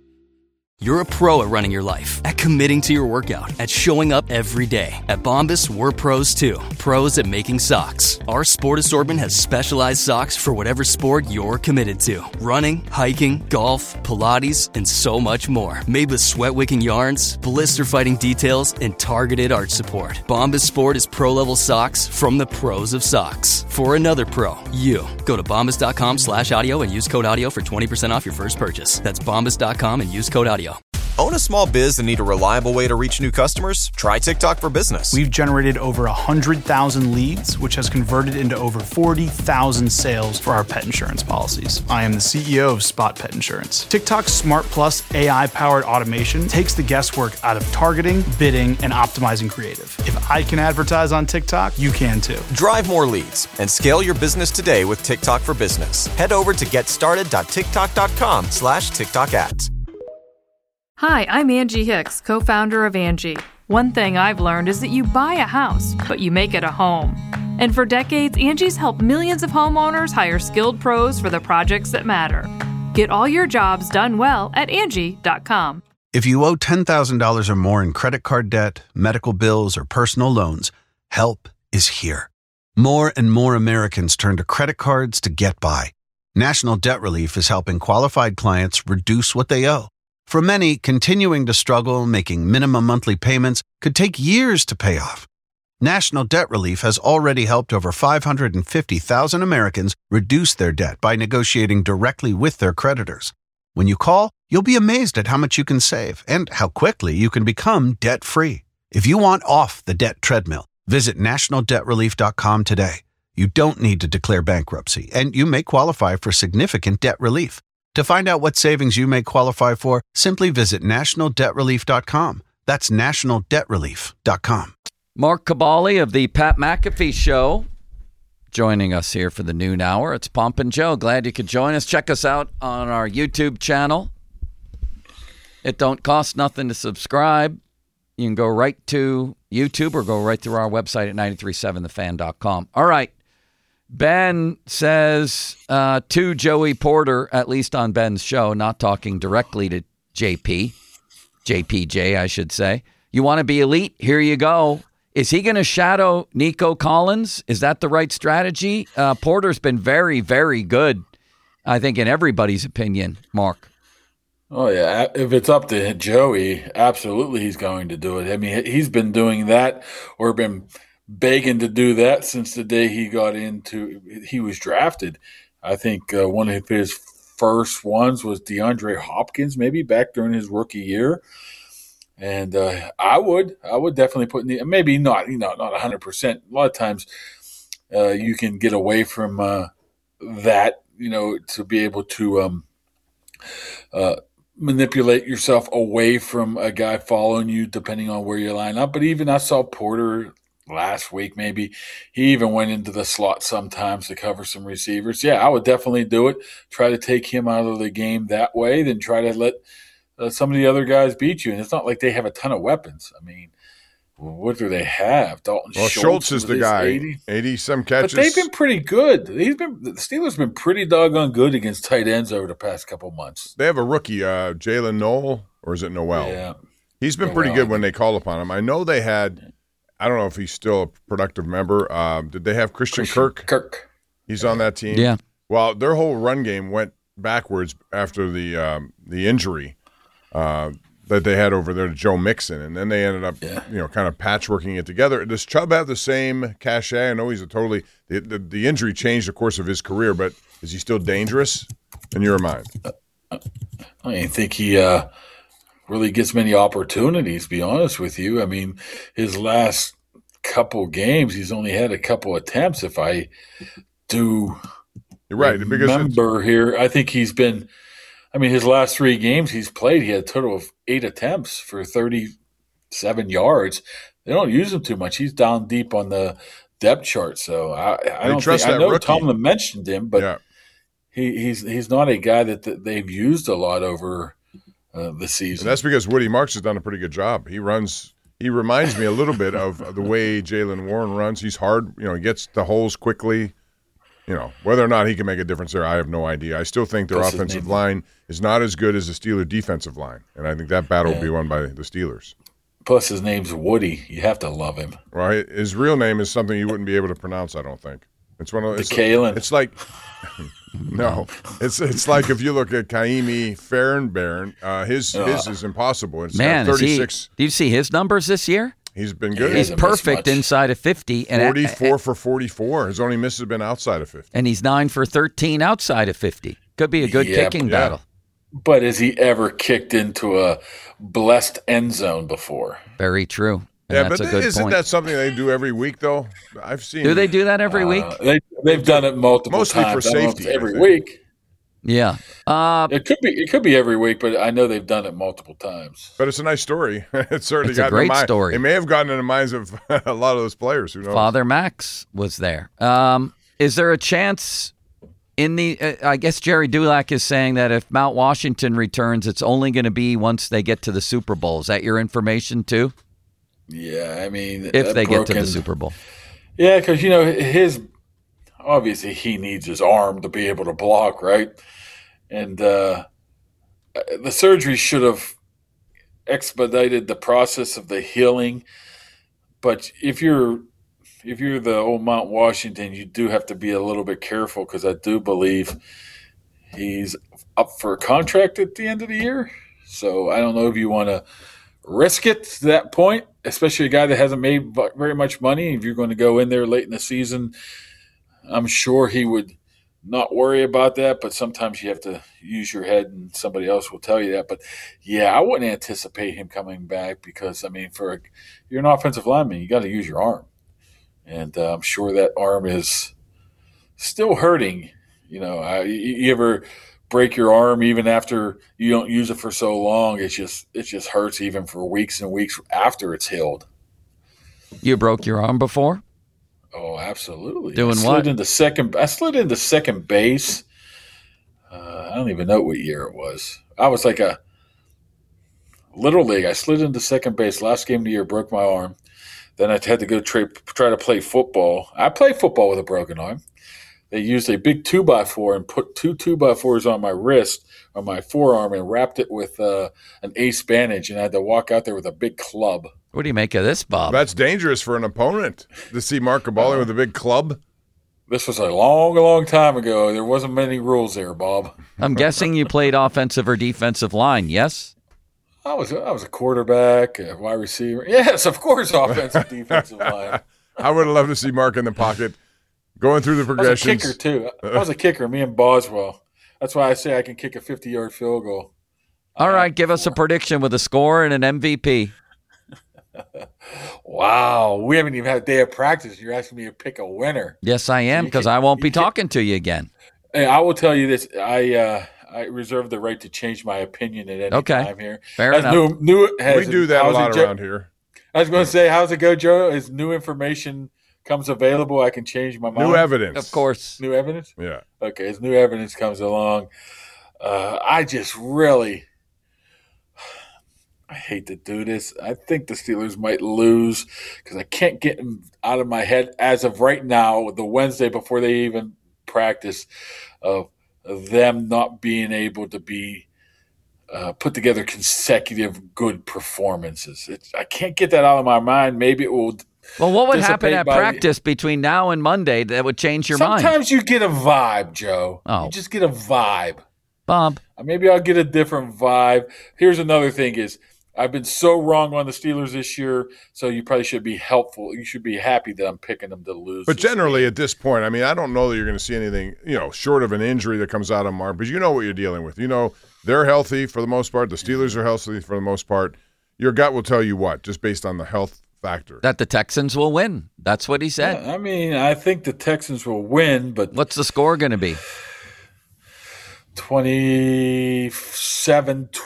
You're a pro at running your life, at committing to your workout, at showing up every day. At Bombas, we're pros too. Pros at making socks. Our sport assortment has specialized socks for whatever sport you're committed to. Running, hiking, golf, Pilates, and so much more. Made with sweat-wicking yarns, blister-fighting details, and targeted arch support. Bombas Sport is pro-level socks from the pros of socks. For another pro, you. Go to bombas.com slash audio and use code audio for twenty percent off your first purchase. That's bombas dot com and use code audio. Own a small biz and need a reliable way to reach new customers? Try TikTok for Business. We've generated over one hundred thousand leads, which has converted into over forty thousand sales for our pet insurance policies. I am the C E O of Spot Pet Insurance. TikTok's Smart Plus A I-powered automation takes the guesswork out of targeting, bidding, and optimizing creative. If I can advertise on TikTok, you can too. Drive more leads and scale your business today with TikTok for Business. Head over to getstarted.tiktok.com slash TikTok ads. Hi, I'm Angie Hicks, co-founder of Angie. One thing I've learned is that you buy a house, but you make it a home. And for decades, Angie's helped millions of homeowners hire skilled pros for the projects that matter. Get all your jobs done well at Angie dot com. If you owe ten thousand dollars or more in credit card debt, medical bills, or personal loans, help is here. More and more Americans turn to credit cards to get by. National Debt Relief is helping qualified clients reduce what they owe. For many, continuing to struggle making minimum monthly payments could take years to pay off. National Debt Relief has already helped over five hundred fifty thousand Americans reduce their debt by negotiating directly with their creditors. When you call, you'll be amazed at how much you can save and how quickly you can become debt-free. If you want off the debt treadmill, visit national debt relief dot com today. You don't need to declare bankruptcy, and you may qualify for significant debt relief. To find out what savings you may qualify for, simply visit national debt relief dot com. That's national debt relief dot com. Mark Kaboly of the Pat McAfee Show joining us here for the noon hour. It's Pomp and Joe. Glad you could join us. Check us out on our YouTube channel. It don't cost nothing to subscribe. You can go right to YouTube or go right through our website at nine three seven the fan dot com. All right. Ben says uh, to Joey Porter, at least on Ben's show, not talking directly to J P, J P J, I should say. You want to be elite? Here you go. Is he going to shadow Nico Collins? Is that the right strategy? Uh, Porter's been very, very good, I think, in everybody's opinion, Mark. Oh, yeah. If it's up to Joey, absolutely he's going to do it. I mean, he's been doing that or been begging to do that since the day he got into, he was drafted. I think uh, one of his first ones was DeAndre Hopkins, maybe back during his rookie year. And uh, I would, I would definitely put in the, maybe not, you know, not one hundred percent. A lot of times uh, you can get away from uh, that, you know, to be able to um, uh, manipulate yourself away from a guy following you, depending on where you line up. But even I saw Porter last week, maybe he even went into the slot sometimes to cover some receivers. Yeah, I would definitely do it. Try to take him out of the game that way, then try to let Uh, some of the other guys beat you, and it's not like they have a ton of weapons. I mean, what do they have? Dalton well, Schultz, Schultz is the guy. eighty, eighty some catches. But they've been pretty good. He's been the Steelers have been pretty doggone good against tight ends over the past couple months. They have a rookie, uh, Jalen Noel, or is it Noel? Yeah, he's been Noel. pretty good when they call upon him. I know they had. I don't know if he's still a productive member. Um, did they have Christian, Christian Kirk? Kirk. He's on that team. Yeah. Well, their whole run game went backwards after the um, the injury. Uh, that they had over there to Joe Mixon, and then they ended up, yeah. you know, kind of patchworking it together. Does Chubb have the same cachet? I know he's a totally the, the, the injury changed the course of his career, but is he still dangerous in your mind? I don't think he uh, really gets many opportunities, to be honest with you. I mean, his last couple games, he's only had a couple attempts. If I do You're right, because remember here, I think he's been – I mean, his last three games he's played, he had a total of eight attempts for thirty-seven yards. They don't use him too much. He's down deep on the depth chart, so I, I don't trust think, I that know rookie. Tomlin mentioned him, but yeah. he, he's he's not a guy that, that they've used a lot over uh, the season. And that's because Woody Marks has done a pretty good job. He runs. He reminds me a little bit of the way Jaylen Warren runs. He's hard. You know, he gets the holes quickly. You know, whether or not he can make a difference there, I have no idea. I still think their That's offensive line is not as good as the Steelers' defensive line, and I think that battle Yeah. will be won by the Steelers. Plus, his name's Woody. You have to love him. Right? His real name is something you wouldn't be able to pronounce. I don't think it's one of it's, Kalen. It's like no, it's it's like if you look at Kaimi Fairbairn, uh, his Uh, his is impossible. It's Man, uh, is he, thirty-six. do you see his numbers this year? He's been good. He He's hasn't missed perfect much. inside of fifty. And forty-four for forty-four. His only miss has been outside of fifty. And he's nine for thirteen outside of fifty. Could be a good Yeah, kicking yeah. battle. But has he ever kicked into a blessed end zone before? Very true. And Yeah, that's but a good isn't point. that something they do every week, though? I've seen. Do they do that every week? Uh, they, they've done it multiple Mostly for times. I don't know if safety, it's I every think. week. Yeah. Uh, It could be. It could be every week, but I know they've done it multiple times. But it's a nice story. It certainly It's a got in the great mind. story. It may have gotten in the minds of a lot of those players. Who knows? Father Max was there. Um, is there a chance in the? Uh, I guess Jerry Dulac is saying that if Mount Washington returns, it's only going to be once they get to the Super Bowl. Is that your information too? Yeah, I mean, If that they get to the broken- Super Bowl, Yeah, because you know his obviously he needs his arm to be able to block, right? And uh, the surgery should have expedited the process of the healing. But if you're if you're the old Mount Washington, you do have to be a little bit careful because I do believe he's up for a contract at the end of the year. So I don't know if you want to risk it to that point, especially a guy that hasn't made v- very much money. If you're going to go in there late in the season, I'm sure he would not worry about that, but sometimes you have to use your head and somebody else will tell you that. But yeah, I wouldn't anticipate him coming back because, I mean, for a, you're an offensive lineman, you got to use your arm. And uh, I'm sure that arm is still hurting. You know, I, you, you ever break your arm even after you don't use it for so long? It's just, it just hurts even for weeks and weeks after it's healed. you broke your arm before. Oh, absolutely. Doing I slid what? Into second, I slid into second base. Uh, I don't even know what year it was. I was like a little league. I slid into second base last game of the year, broke my arm. Then I had to go try, try to play football. I play football with a broken arm. They used a big two by four and put two two by fours on my wrist, on my forearm, and wrapped it with uh, an ace bandage. And I had to walk out there with a big club. What do you make of this, Bob? That's dangerous for an opponent to see Mark Cabali with a big club. This was a long, long time ago. There wasn't many rules there, Bob. I'm guessing you played offensive or defensive line, yes? I was I was a quarterback, a wide receiver. Yes, of course, offensive, defensive line. I would have loved to see Mark in the pocket, going through the I was a progressions. kicker too. I was a kicker. Me and Boswell. That's why I say I can kick a fifty-yard field goal. All right, give us a prediction with a score and an M V P. Wow, we haven't even had a day of practice. You're asking me to pick a winner. Yes, I am, because I won't be talking to you again. Hey, I will tell you this. I uh, I reserve the right to change my opinion at any Okay. time here. Fair As enough. New, new, has, We do that a how's lot it, Joe? around here. I was going to say, how's it go, Joe? As new information comes available, I can change my mind. New evidence. Of course. New evidence? Yeah. Okay, as new evidence comes along, uh, I just really, I hate to do this. I think the Steelers might lose because I can't get them out of my head as of right now, the Wednesday before they even practice, of them not being able to be uh, put together consecutive good performances. It's, I can't get that out of my mind. Maybe it will. Well, what would happen dissipate at by- practice between now and Monday that would change your mind? Sometimes you get a vibe, Joe. Oh. You just get a vibe. Bob. Uh, Maybe I'll get a different vibe. Here's another thing is I've been so wrong on the Steelers this year, so you probably should be helpful. You should be happy that I'm picking them to lose. But this generally, at this point, I mean, I don't know that you're going to see anything, you know, short of an injury that comes out of Mark, but you know what you're dealing with. You know, they're healthy for the most part. The Steelers are healthy for the most part. Your gut will tell you what, just based on the health factor. That the Texans will win. That's what he said. Yeah, I mean, I think the Texans will win, but What's the score going to be? twenty-seven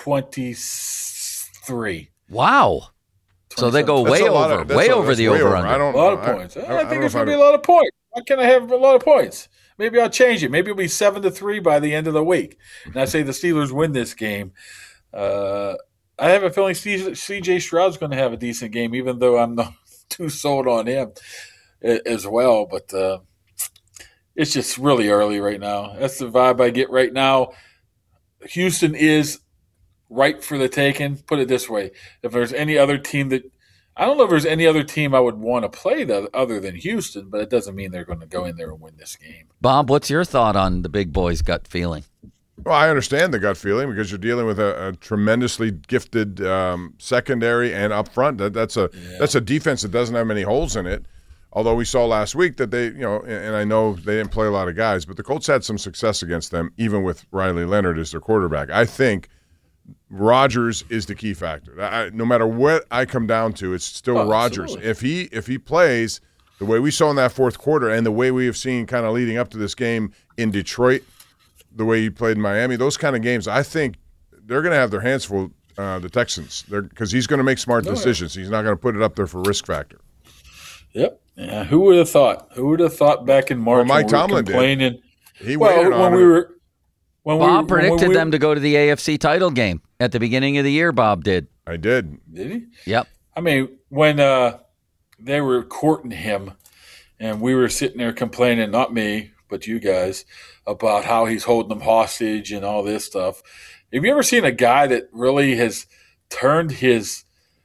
twenty-three. Wow. So they go That's way a lot over, of- that's way a- over that's the way over. over-under. I don't A lot of know. I- points. I, I- I think don't know it's if going to I- be a lot of points. Why can't I have a lot of points? Maybe I'll change it. Maybe it'll be seven to three by the end of the week, and I say the Steelers win this game. Uh, I have a feeling C J Stroud's going to have a decent game, even though I'm not too sold on him a- as well. But uh, it's just really early right now. That's the vibe I get right now. Houston is right for the taking. Put it this way: if there's any other team that I don't know if there's any other team I would want to play that other than Houston, but it doesn't mean they're going to go in there and win this game. Bob, what's your thought on the big boy's gut feeling? Well, I understand the gut feeling because you're dealing with a, a tremendously gifted um, secondary and up front. That, that's a Yeah. that's a defense that doesn't have many holes in it. Although we saw last week that they, you know, and, and I know they didn't play a lot of guys, but the Colts had some success against them, even with Riley Leonard as their quarterback. I think Rodgers is the key factor. I, no matter what I come down to, it's still Oh, Rodgers. absolutely. If he if he plays the way we saw in that fourth quarter and the way we have seen kind of leading up to this game in Detroit, the way he played in Miami, those kind of games, I think they're going to have their hands full, uh, the Texans, because he's going to make smart No, yeah. decisions. He's not going to put it up there for risk factor. Yep. Yeah, who would have thought? Who would have thought back in March Well, Mike when we were Tomlin did. complaining? He well, waited when on we it. were when Bob we, when predicted we, them to go to the A F C title game at the beginning of the year, Bob did. I did. Did he? Yep. I mean, when uh, they were courting him, and we were sitting there complaining, not me, but you guys, about how he's holding them hostage and all this stuff. Have you ever seen a guy that really has turned his,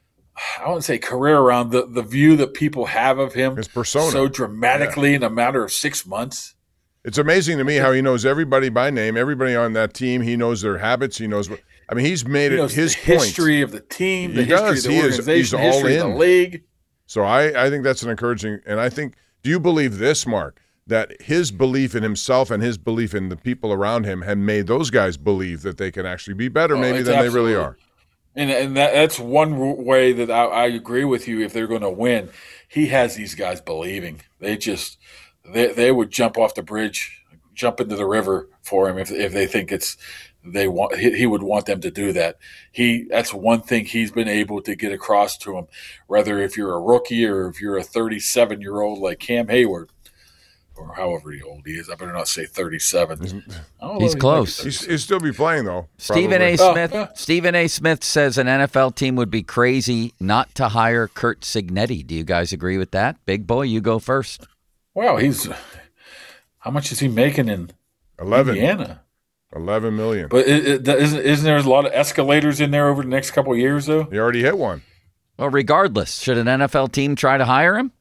I wouldn't say career around, the, the view that people have of him His persona. so dramatically in a matter of six months? It's amazing to me how he knows everybody by name, everybody on that team. He knows their habits. He knows what. I mean, he's made He it knows his the point. history of the team, the He history does. of the He is- organization, he's the all history of in. the league. So I, I think that's an encouraging. And I think, do you believe this, Mark, that his belief in himself and his belief in the people around him have made those guys believe that they can actually be better Oh, maybe it's than they really absolutely- are? And and that, that's one w- way that I, I agree with you. If they're going to win, he has these guys believing. They just they they would jump off the bridge, jump into the river for him if if they think it's they want. He, he would want them to do that. He that's one thing he's been able to get across to him. Whether if you're a rookie or if you're a thirty-seven year old like Cam Hayward, or however old he is. I better not say thirty-seven. I don't know, He's he might be close. He's, he'll still be playing, though. Stephen A. probably. Smith. Oh, yeah. Stephen A. Smith says an N F L team would be crazy not to hire Kurt Signetti. Do you guys agree with that? Big boy, you go first. Wow, he's how much is he making in eleven. Indiana? eleven million. But it, it, isn't isn't there a lot of escalators in there over the next couple of years though? He already hit one. Well, regardless, should an N F L team try to hire him?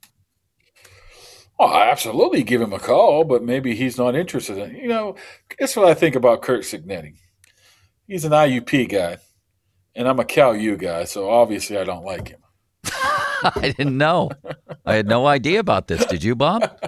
Oh, I absolutely give him a call, but maybe he's not interested in. You know, guess what I think about Kurt Signetti? He's an I U P guy, and I'm a Cal U guy, so obviously I don't like him. I didn't know. I had no idea about this. Did you, Bob?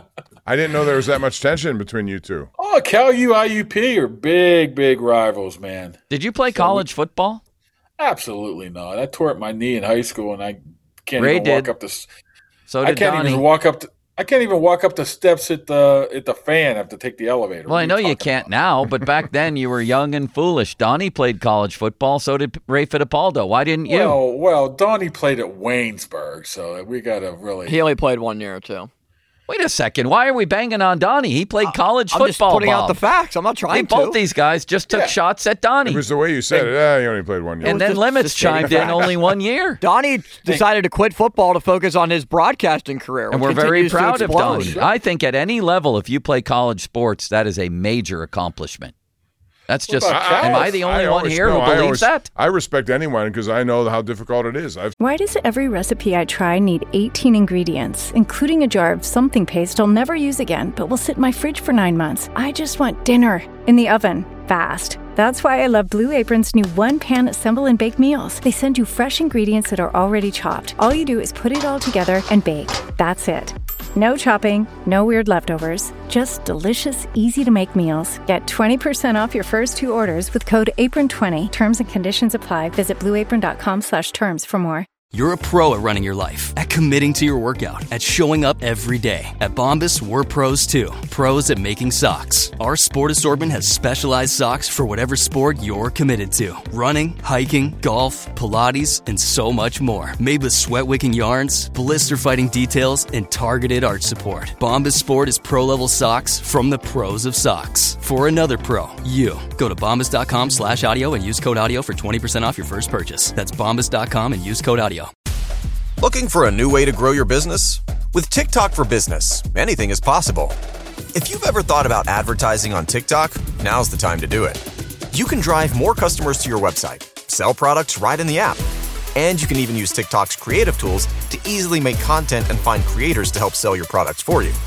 I didn't know there was that much tension between you two. Oh, Cal U, I U P are big, big rivals, man. Did you play college we, football? Absolutely not. I tore up my knee in high school, and I can't Ray even did. walk up the. So did I can't Donnie. even walk up. To, I can't even walk up the steps at the at the fan. I have to take the elevator. Well, I know you can't about? now, but back then you were young and foolish. Donnie played college football, so did Ray Fittipaldo. Why didn't you? Well, well, Donnie played at Waynesburg, so we got to really. He only played one year or two. Wait a second. Why are we banging on Donnie? He played college I'm football. just putting Bob. out the facts. I'm not trying Hey, to. both these guys just took Yeah. shots at Donnie. It was the way you said it. Yeah, you only played one year. And then just- Limits just stating chimed in facts. only one year. Donnie decided to quit football to focus on his broadcasting career. And which we're very continues to proud of explode. Donnie. I think at any level, if you play college sports, that is a major accomplishment. That's just, about Cal? am I the only I one always- here no, who I believes always- that? I respect anyone because I know how difficult it is. I've Why does every recipe I try need eighteen ingredients, including a jar of something paste I'll never use again, but will sit in my fridge for nine months? I just want dinner in the oven, fast. That's why I love Blue Apron's new one-pan assemble and bake meals. They send you fresh ingredients that are already chopped. All you do is put it all together and bake. That's it. No chopping, no weird leftovers, just delicious, easy-to-make meals. Get twenty percent off your first two orders with code apron twenty. Terms and conditions apply. Visit blueapron.com slash terms for more. You're a pro at running your life, at committing to your workout, at showing up every day. At Bombas, we're pros too. Pros at making socks. Our sport assortment has specialized socks for whatever sport you're committed to. Running, hiking, golf, Pilates, and so much more. Made with sweat-wicking yarns, blister-fighting details, and targeted arch support. Bombas Sport is pro-level socks from the pros of socks. For another pro, you. Go to bombas.com slash audio and use code audio for twenty percent off your first purchase. That's bombas dot com and use code audio. Looking for a new way to grow your business? With TikTok for Business, anything is possible. If you've ever thought about advertising on TikTok, now's the time to do it. You can drive more customers to your website, sell products right in the app, and you can even use TikTok's creative tools to easily make content and find creators to help sell your products for you.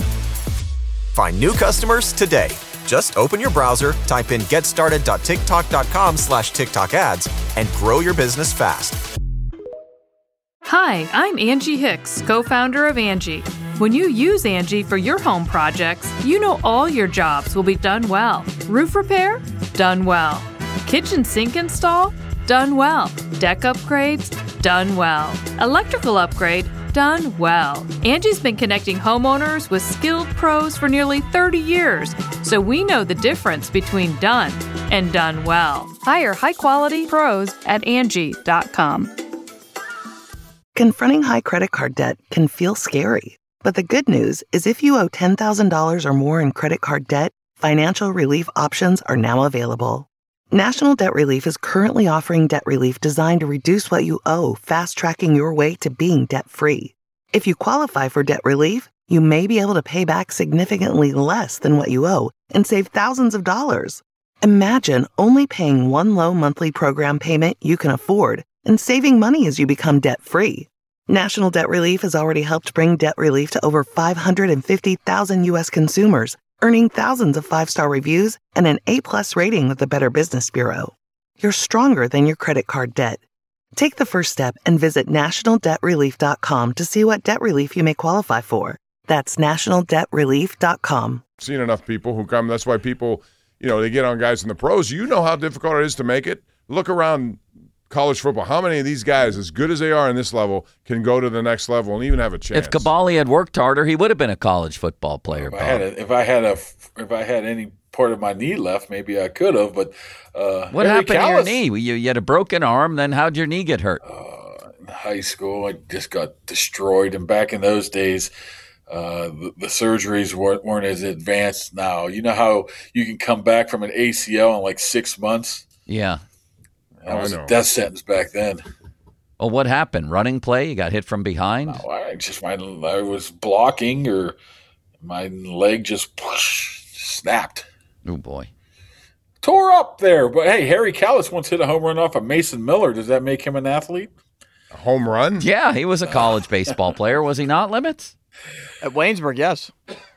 Find new customers today. Just open your browser, type in getstarted.tiktok.com slash TikTok ads, and grow your business fast. Hi, I'm Angie Hicks, co-founder of Angie. When you use Angie for your home projects, you know all your jobs will be done well. Roof repair? Done well. Kitchen sink install? Done well. Deck upgrades? Done well. Electrical upgrade? Done well. Angie's been connecting homeowners with skilled pros for nearly thirty years, so we know the difference between done and done well. Hire high-quality pros at Angie dot com. Confronting high credit card debt can feel scary, but the good news is if you owe ten thousand dollars or more in credit card debt, financial relief options are now available. National Debt Relief is currently offering debt relief designed to reduce what you owe, fast-tracking your way to being debt-free. If you qualify for debt relief, you may be able to pay back significantly less than what you owe and save thousands of dollars. Imagine only paying one low monthly program payment you can afford and saving money as you become debt-free. National Debt Relief has already helped bring debt relief to over five hundred fifty thousand U S consumers, earning thousands of five-star reviews and an A-plus rating with the Better Business Bureau. You're stronger than your credit card debt. Take the first step and visit national debt relief dot com to see what debt relief you may qualify for. That's national debt relief dot com. I've seen enough people who come. That's why people, you know, they get on guys in the pros. You know how difficult it is to make it. Look around college football. How many of these guys, as good as they are in this level, can go to the next level and even have a chance? If Caballi had worked harder, he would have been a college football player. If Bob. I had a, if I had a, if I had any part of my knee left, maybe I could have. But uh, what Harry happened Callis, to your knee? You, you had a broken arm. Then how'd your knee get hurt? Uh, in high school, I just got destroyed. And back in those days, uh, the, the surgeries weren't, weren't as advanced now. You know how you can come back from an A C L in like six months? Yeah. That Oh, was I know. a death sentence back then. Well, what happened? Running play? You got hit from behind? No, I just my I was blocking, or my leg just whoosh, snapped. Oh boy, Tore up there. But hey, Harry Callis once hit a home run off of Mason Miller. Does that make him an athlete? A home run? Yeah, he was a college baseball player, was he not, Limits? At Waynesburg, yes.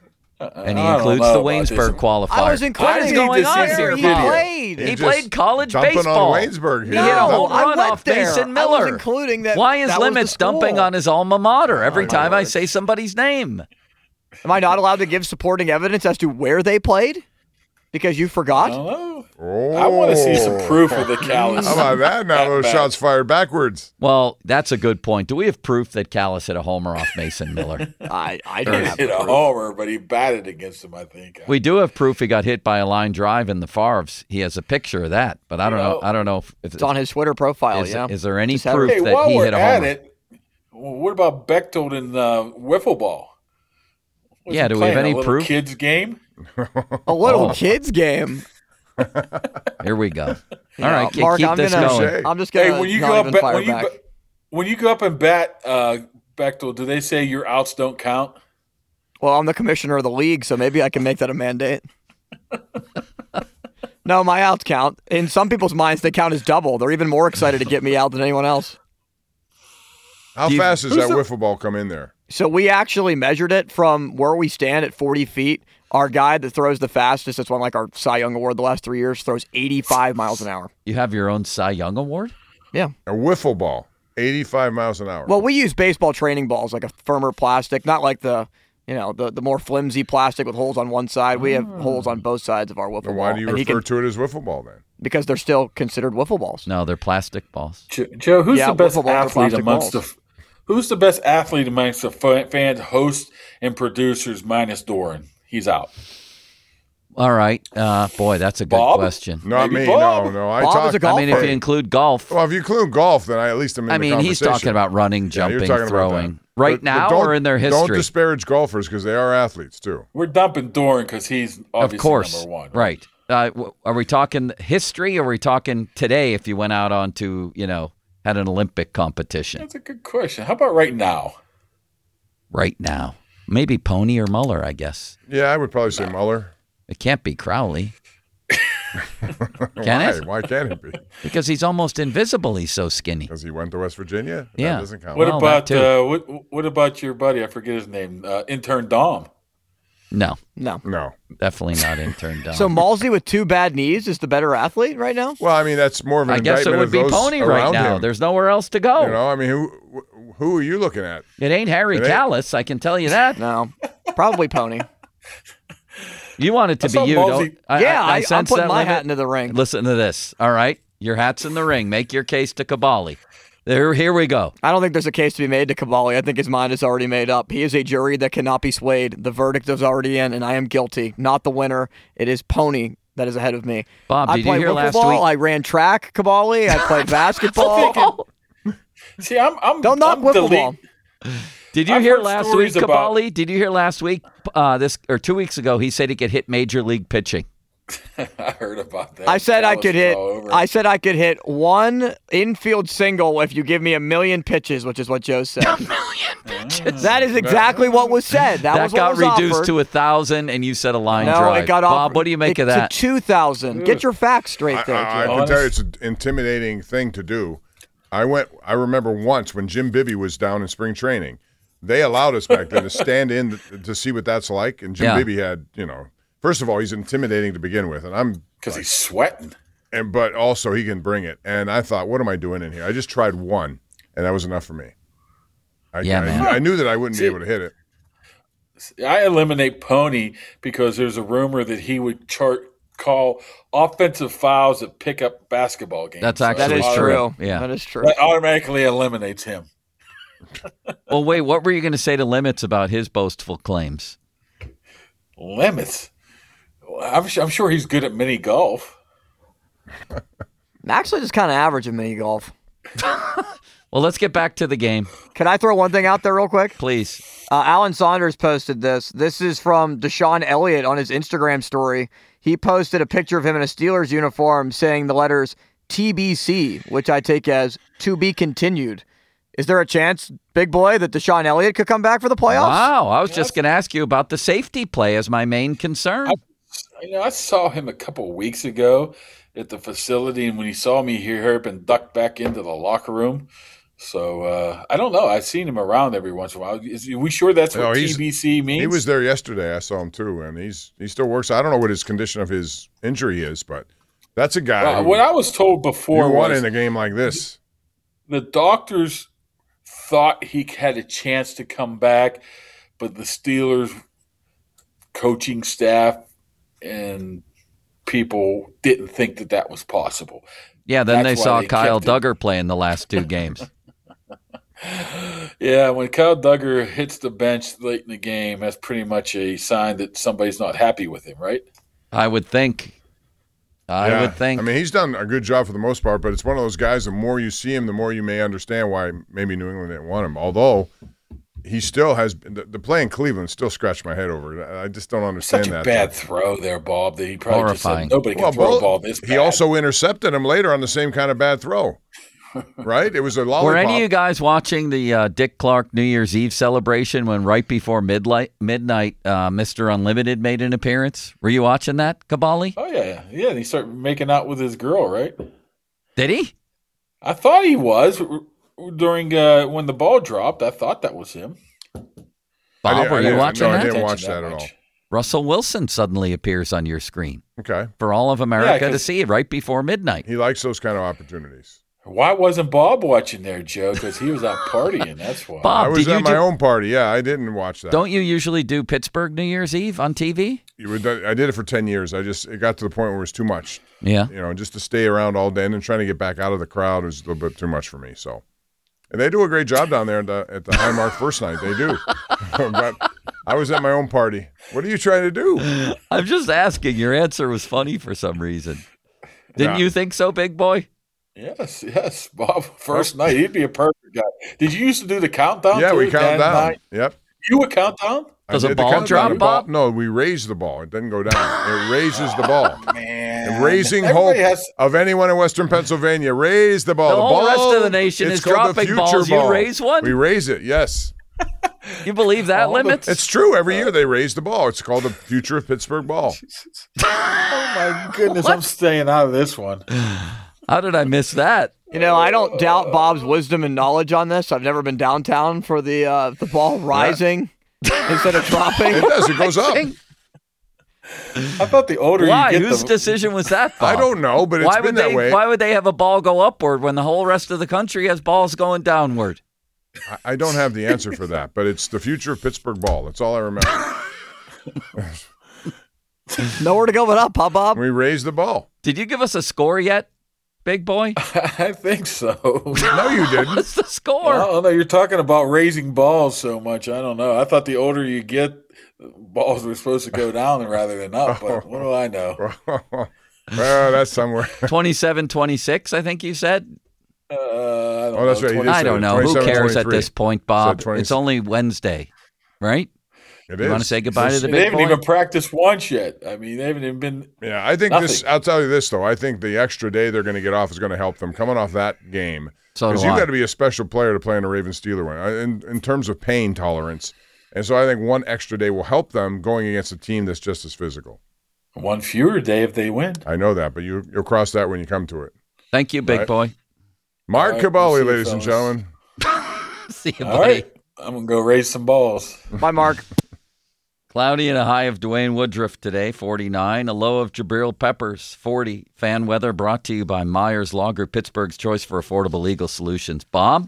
And he I don't includes know the about Waynesburg this. qualifier. I was including What is it. going This on is here, he Bob? played. He Just played college dumping baseball. on Waynesburg here. He hit a No, home I run went off there. Mason I was Miller. including that. Why is that was the Limits school. dumping on his alma mater every I time know, I right? say somebody's name? Am I not allowed to give supporting evidence as to where they played? Because you forgot? I don't know. Oh. I want to see some proof of the Callis. How about that? Now those back. shots fired backwards. Well, that's a good point. Do we have proof that Callis hit a homer off Mason Miller? I, I don't have hit a homer, but he batted against him, I think. We do have proof he got hit by a line drive in the Favres. He has a picture of that, but I don't You know. know, I don't know if, if It's on his Twitter profile, is, yeah. Is there any Just had- proof Hey, that while he we're hit a at homer? it, well, what about Bechtold and uh, wiffle ball? Was Yeah, he do we have playing any a little proof? kids game? A little Oh. kids game. Here we go. All Yeah, right, keep, Mark, keep I'm this gonna- going. I'm just gonna Hey, when you not go up, even ba- fire when you back. ba- when you go up and bat, uh, Bechtold, do they say your outs don't count? Well, I'm the commissioner of the league, so maybe I can make that a mandate. No, my outs count. In some people's minds, they count as double. They're even more excited to get me out than anyone else. How Do you- fast does who's that the- wiffle ball come in there? So we actually measured it from where we stand at forty feet. Our guy that throws the fastest, that's won like our Cy Young Award the last three years, throws eighty-five miles an hour. You have your own Cy Young Award? Yeah. A wiffle ball, eighty-five miles an hour. Well, we use baseball training balls, like a firmer plastic, not like the, you know, the, the more flimsy plastic with holes on one side. We have holes on both sides of our wiffle Then ball. why do you and he refer can- to it as wiffle ball then? Because they're still considered wiffle balls. No, they're plastic balls. Joe, Joe who's Yeah, the best wiffle balls are athlete plastic amongst balls. the Who's the best athlete amongst the fa- fans, hosts, and producers minus Doran? He's out. All right. Uh, boy, that's a good Bob? question. Not Maybe me. Bob. No, no. I Bob talk. is a I mean, if golfer. you include golf, Well, if you include golf, then I at least am in I the mean, he's conversation. talking about running, Yeah, you're jumping, talking about throwing. that. Right But- but now don't- or in their Don't history? disparage golfers because they are athletes too. We're dumping Doran because he's obviously Of course. number one. Right. Uh, w- are we talking history or are we talking today if you went out onto, you know, had an Olympic competition? That's a good question. How about right now? Right now. Maybe Pony or Muller, I guess. Yeah, I would probably say Muller. It can't be Crowley. Can Why? it? Why can't it be? Because he's almost invisible. He's so skinny. Because he went to West Virginia. Yeah. That doesn't count. What Well, about that too. uh, what? What about your buddy? I forget his name. Uh, intern Dom. No, No. No. definitely not intern down. So Malsey with two bad knees is the better athlete right now? Well, I mean, that's more of an I guess it indictment would of be those Pony right around now. him. There's nowhere else to go. You know, I mean, who who are you looking at? It ain't Harry It ain't- Callis, I can tell you that. No. Probably Pony. You want it to I saw be you, Mosey- don't I? Yeah, I- I'm sense putting that my limit. hat into the ring. Listen to this. All right, your hat's in the ring. Make your case to Kabali. There, here we go. I don't think there's a case to be made to Cavalli. I think his mind is already made up. He is a jury that cannot be swayed. The verdict is already in, and I am guilty. Not the winner. It is Pony that is ahead of me. Bob, I did you played hear wiffle last ball. week? I ran track, Cavalli. I played basketball. See, I'm. I'm Don't knock I'm wiffle delete- ball. Did you I've hear heard last week, stories about- Kabali? Did you hear last week? Uh, this or two weeks ago, he said he could hit major league pitching. I heard about that. I said I Dallas could was hit. all over it. I said I could hit one infield single if you give me a million pitches, which is what Joe said. A million pitches. That is exactly what was said. That, That was got what was reduced offered. to a thousand, and you said a line no, drive. it got Bob, offered. what do you make it, of that? To two thousand. Get your facts straight I, there, I, I Joe. can tell you it's an intimidating thing to do. I went. I remember once when Jim Bibby was down in spring training, they allowed us back then to stand in to see what that's like. And Jim Yeah. Bibby had, you know, first of all, he's intimidating to begin with, and I'm because he's sweating. and but also he can bring it. And I thought, what am I doing in here? I just tried one, and that was enough for me. I, Yeah, I, man. I knew that I wouldn't See- be able to hit it. I eliminate Pony because there's a rumor that he would chart call offensive fouls at pickup basketball games. That's So actually That is I- true. Yeah. That is true. That automatically eliminates him. Well, wait, what were you going to say to Limits about his boastful claims? Limits. I'm, su- I'm sure he's good at mini golf. Actually, just kind of average in mini golf. Well, let's get back to the game, Can I throw one thing out there real quick? please. Uh, Alan Saunders posted this. This is from Deshaun Elliott on his Instagram story. He posted a picture of him in a Steelers uniform saying the letters T B C, which I take as to be continued. Is there a chance, big boy, that Deshaun Elliott could come back for the playoffs? Wow, I was just going to ask you about the safety play as my main concern. You know, I saw him a couple of weeks ago at the facility, and when he saw me, he hurried up and ducked back into the locker room. So uh, I don't know. I've seen him around every once in a while. Is, are we sure that's No, what he's- T B C means? He was there yesterday. I saw him too, and he's he still works. I don't know what his condition of his injury is, but that's a guy. Well, who, what I was told before who won was in a game like this. the doctors thought he had a chance to come back, but the Steelers coaching staff and people didn't think that that was possible. Yeah, then That's they saw they Kyle kept it. Duggar play in the last two games. Yeah, when Kyle Duggar hits the bench late in the game, that's pretty much a sign that somebody's not happy with him, right? I would think. I Yeah. would think. I mean, he's done a good job for the most part, but it's one of those guys, the more you see him, the more you may understand why maybe New England didn't want him. Although he still has the, the play in Cleveland still scratched my head over it. I just don't understand Such a that. bad throw there, Bob, that he probably Horrifying. just said nobody can Well, throw Bo- a ball this bad. he also intercepted him later on the same kind of bad throw. Right? It was a lollipop. Were any of you guys watching the uh, Dick Clark New Year's Eve celebration when right before midnight, midnight uh, Mister Unlimited made an appearance? Were you watching that, Kabali? Oh, yeah. Yeah, and he started making out with his girl, right? Did he? I thought he was during uh, when the ball dropped. I thought that was him. Bob, didn't- were I you didn't- watching no, I that? didn't watch Attention that that at all. much. Russell Wilson suddenly appears on your screen Okay. for all of America Yeah, to 'cause- see right before midnight. He likes those kind of opportunities. Why wasn't Bob watching there, Joe? Because he was out partying. That's why. Bob, I was did you at my do- own party. Yeah, I didn't watch that. Don't you usually do Pittsburgh New Year's Eve on T V? You would, I did it for ten years. I just, it got to the point where it was too much. Yeah. You know, just to stay around all day and then trying to get back out of the crowd was a little bit too much for me. So, and they do a great job down there at the, at the Highmark first night. They do. But I was at my own party. What are you trying to do? I'm just asking. Your answer was funny for some reason. Didn't Yeah. you think so, big boy? Yes, yes, Bob. First night, he'd be a perfect guy. Did you used to do the countdown? Yeah, too? we count ten, down. nine? Yep. You would count down? I Does a did the ball countdown. drop, The ball- Bob? No, we raise the ball. It doesn't go down. It raises the ball. Man, And raising hope everybody has- of anyone in Western Pennsylvania. Raise the ball. The whole ball, rest of the nation it's is called the dropping future balls. You ball. raise one? We raise it, yes. You believe that All the- limits? It's true. Every year they raise the ball. It's called the future of Pittsburgh ball. Oh my goodness, I'm staying out of this one. How did I miss that? You know, I don't doubt Bob's wisdom and knowledge on this. I've never been downtown for the uh, the ball rising instead of dropping. It does. It goes up. I thought the older Why? you get, Whose the decision was that, Bob? I don't know, but it's why been would that they, way. Why would they have a ball go upward when the whole rest of the country has balls going downward? I- I don't have the answer for that, but it's the future of Pittsburgh ball. That's all I remember. Nowhere to go but up, huh, Bob? We raised the ball. Did you give us a score yet, big boy? I think so. No, you didn't. What's the score? I don't know. You're talking about raising balls so much. I don't know. I thought the older you get, balls were supposed to go down rather than up. But what do I know? Well, that's somewhere. twenty-seven twenty-six, I think you said. Uh, I don't Oh, that's know. right. You did I say don't that. know. Who twenty-seven, cares at twenty-three. this point, Bob? Said twenty It's only Wednesday, right? It You is. want to say goodbye to the They big haven't boy? even practiced once yet. I mean, they haven't even been. Yeah, I think this. Nothing. I'll tell you this though. I think the extra day they're going to get off is going to help them coming off that game. So do Because you've I. got to be a special player to play in a Ravens Steeler one uh, in, in terms of pain tolerance. And so I think one extra day will help them going against a team that's just as physical. One fewer day if they win. I know that, but you you'll cross that when you come to it. Thank you, big Right. boy. Mark All right, Cabali, we'll see you, ladies and fellas. gentlemen. See you, All buddy. right. I'm going to go raise some balls. Bye, Mark. Cloudy and a high of Dwayne Woodruff today, forty-nine. A low of Jabril Peppers, forty. Fan weather brought to you by Myers Lager, Pittsburgh's choice for affordable legal solutions. Bob?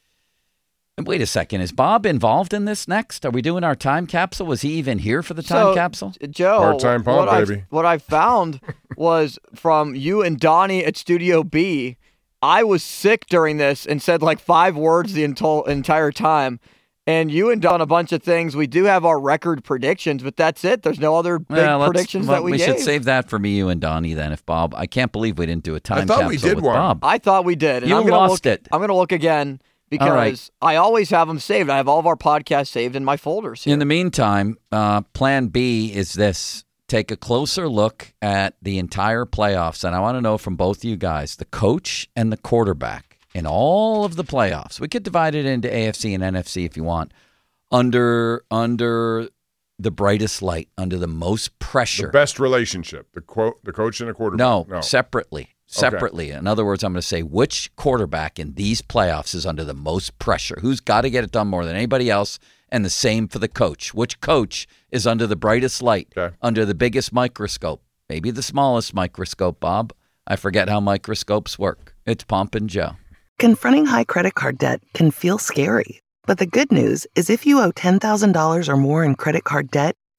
And wait a second. Is Bob involved in this next? Are we doing our time capsule? Was he even here for the time So, capsule? Joe, Part-time pump, what I, baby. what I found was from you and Donnie at Studio B, I was sick during this and said like five words the ento- entire time. And you and Don a bunch of things. We do have our record predictions, but that's it. There's no other big Well, let's- predictions well, that we, we gave. should save that for me, you and Donnie then. If Bob, I can't believe we didn't do a time thought capsule we did with one. Bob. I thought we did. And You I'm gonna lost look, it. I'm going to look again because All right. I always have them saved. I have all of our podcasts saved in my folders here. In the meantime, uh, Plan B is this: take a closer look at the entire playoffs, and I want to know from both of you guys, the coach and the quarterback in all of the playoffs. We could divide it into A F C and N F C if you want. Under under the brightest light, under the most pressure. The best relationship, the quote, the coach and the quarterback. No, no. separately. Separately. In other words, I'm going to say which quarterback in these playoffs is under the most pressure? Who's got to get it done more than anybody else? And the same for the coach. Which coach is under the brightest light, Okay. under the biggest microscope? Maybe the smallest microscope, Bob. I forget how microscopes work. It's Pomp and Joe. Confronting high credit card debt can feel scary. But the good news is if you owe ten thousand dollars or more in credit card debt,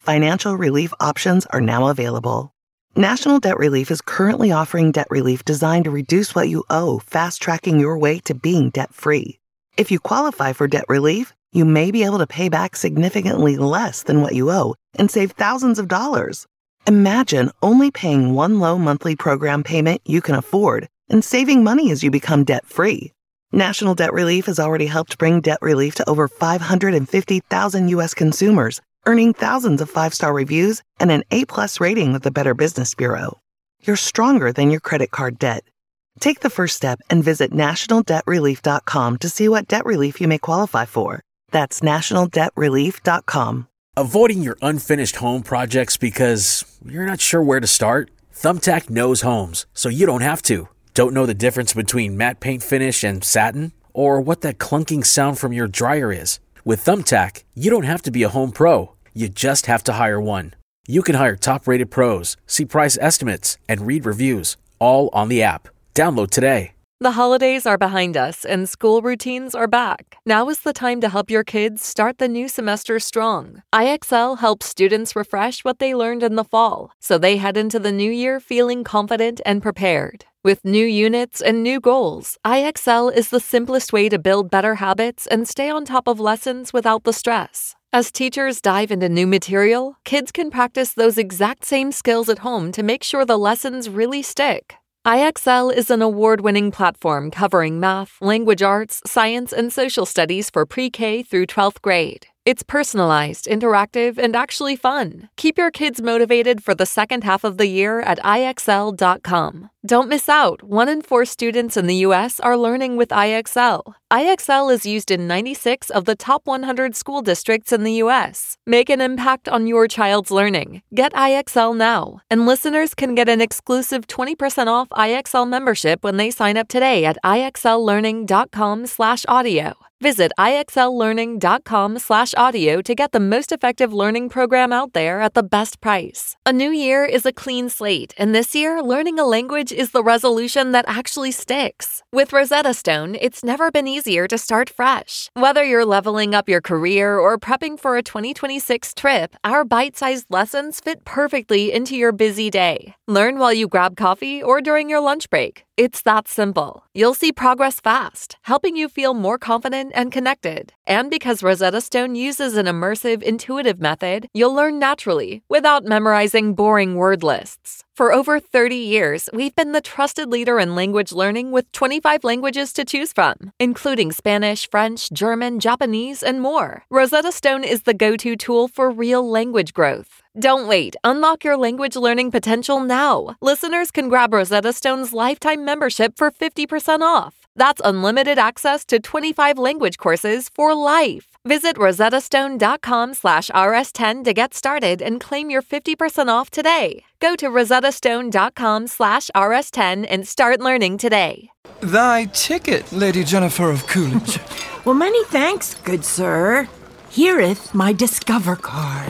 financial relief options are now available. National Debt Relief is currently offering debt relief designed to reduce what you owe, fast-tracking your way to being debt-free. If you qualify for debt relief, you may be able to pay back significantly less than what you owe and save thousands of dollars. Imagine only paying one low monthly program payment you can afford and saving money as you become debt-free. National Debt Relief has already helped bring debt relief to over five hundred fifty thousand U S consumers, earning thousands of five-star reviews and an A-plus rating with the Better Business Bureau. You're stronger than your credit card debt. Take the first step and visit national debt relief dot com to see what debt relief you may qualify for. That's national debt relief dot com. Avoiding your unfinished home projects because you're not sure where to start? Thumbtack knows homes, so you don't have to. Don't know the difference between matte paint finish and satin? Or what that clunking sound from your dryer is? With Thumbtack, you don't have to be a home pro. You just have to hire one. You can hire top-rated pros, see price estimates, and read reviews, all on the app. Download today. The holidays are behind us and school routines are back. Now is the time to help your kids start the new semester strong. I X L helps students refresh what they learned in the fall, so they head into the new year feeling confident and prepared. With new units and new goals, I X L is the simplest way to build better habits and stay on top of lessons without the stress. As teachers dive into new material, kids can practice those exact same skills at home to make sure the lessons really stick. I X L is an award-winning platform covering math, language arts, science, and social studies for pre-K through twelfth grade. It's personalized, interactive, and actually fun. Keep your kids motivated for the second half of the year at I X L dot com. Don't miss out. One in four students in the U S are learning with I X L. I X L is used in ninety-six of the top one hundred school districts in the U S. Make an impact on your child's learning. Get I X L now. And listeners can get an exclusive twenty percent off I X L membership when they sign up today at I X L learning dot com slash audio. Visit I X L learning dot com slash audio to get the most effective learning program out there at the best price. A new year is a clean slate, and this year, learning a language is the resolution that actually sticks. With Rosetta Stone, it's never been easier to start fresh. Whether you're leveling up your career or prepping for a twenty twenty-six trip, our bite-sized lessons fit perfectly into your busy day. Learn while you grab coffee or during your lunch break. It's that simple. You'll see progress fast, helping you feel more confident and connected. And because Rosetta Stone uses an immersive, intuitive method, you'll learn naturally without memorizing boring word lists. For over thirty years, we've been the trusted leader in language learning with twenty-five languages to choose from, including Spanish, French, German, Japanese, and more. Rosetta Stone is the go-to tool for real language growth. Don't wait. Unlock your language learning potential now. Listeners can grab Rosetta Stone's lifetime membership for fifty percent off. That's unlimited access to twenty-five language courses for life. Visit rosetta stone dot com slash R S ten to get started and claim your fifty percent off today. Go to rosetta stone dot com slash R S ten and start learning today. Thy ticket, Lady Jennifer of Coolidge. Well, many thanks, good sir. Here'th my Discover card.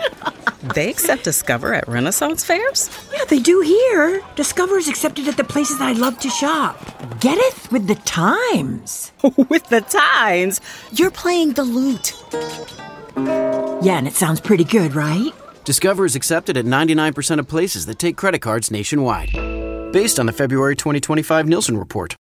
They accept Discover at Renaissance fairs? Yeah, they do here. Discover's accepted at the places I love to shop. Getteth with the times. With the times? You're playing the lute. Yeah, and it sounds pretty good, right? Discover is accepted at ninety-nine percent of places that take credit cards nationwide. Based on the February twenty twenty-five Nielsen report.